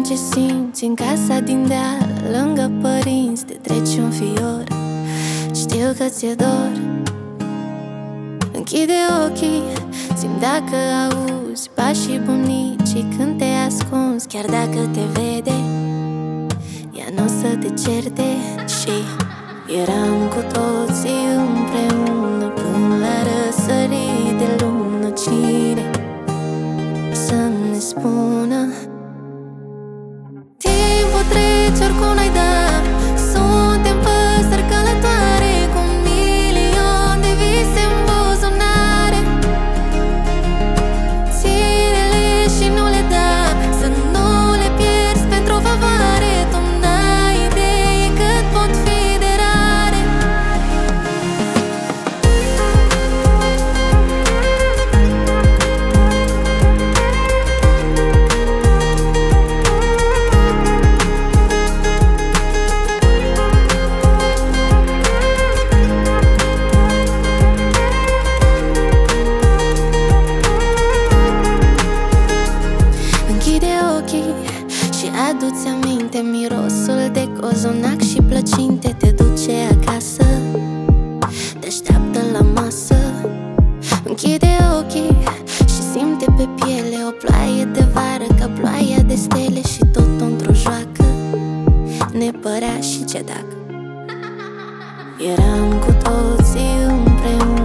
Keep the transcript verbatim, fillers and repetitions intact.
ce simți în casa din deal, lângă părinți, te treci un fior. Știu că ți-e dor. Închide ochii, simt dacă auzi pașii bunicii când te ascunzi. Chiar dacă te vede, ea n-o să te certe. Și eram cu toții împreună până la răsărit de lună. Cine să ne spună? Timpul trece, oricum n-ai da. Suntem păsări călătoare cu un milion de vise în buzunare. Ține-le și nu le da, să nu le pierzi pentru o favoare. Tu n-ai idee cât pot fi de rare. Și adu-ți aminte mirosul de cozonac și plăcinte. Te duce acasă, te așteaptă la masă. Închide ochii și simte pe piele o ploaie de vară, ca ploaia de stele. Și tot într-o joacă ne părea și ce dacă eram cu toții împreună